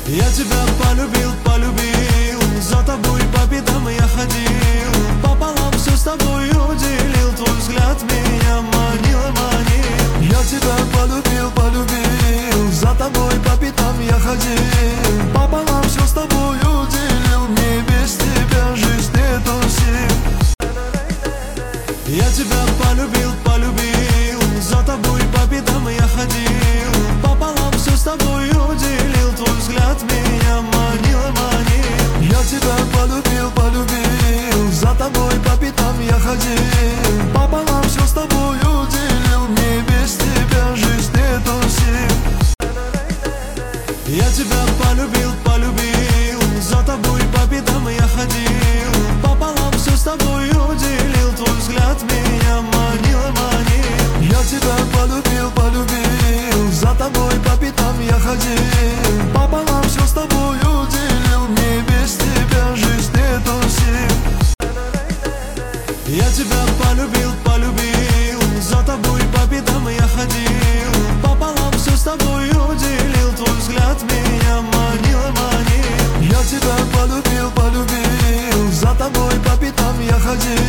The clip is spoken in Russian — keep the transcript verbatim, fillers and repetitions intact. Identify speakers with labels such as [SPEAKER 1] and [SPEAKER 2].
[SPEAKER 1] Я тебя полюбил, полюбил, за тобой по пятам я ходил, пополам все с тобой уделил, твой взгляд меня манил, манил.
[SPEAKER 2] Я тебя полюбил, полюбил, за тобой по пятам я ходил, пополам все с тобой уделил, мне без тебя жизнь нету сил.
[SPEAKER 1] Я тебя полюбил, полюбил, за тобой по пятам я ходил, пополам все с тобой уделил, твой взгляд меня манил, манил.
[SPEAKER 2] Я тебя полюбил, полюбил, за тобой по пятам я ходил, пополам все с тобой уделил, мне без тебя жизнь нету сил.
[SPEAKER 1] Я тебя полюбил, полюбил, за тобой по пятам я ходил, пополам все с тобой уделил, твой взгляд меня манил, манил.
[SPEAKER 2] Я тебя полюбил, полюбил, за тобой по пятам я ходил, пополам все с тобой уделил, мне без тебя жизнь нету сил.
[SPEAKER 1] Я тебя полюбил, полюбил, за тобой по пятам я ходил, пополам все с тобой уделил, твой взгляд меня манил, манил.
[SPEAKER 2] Я тебя полюбил, полюбил, за тобой по пятам я ходил,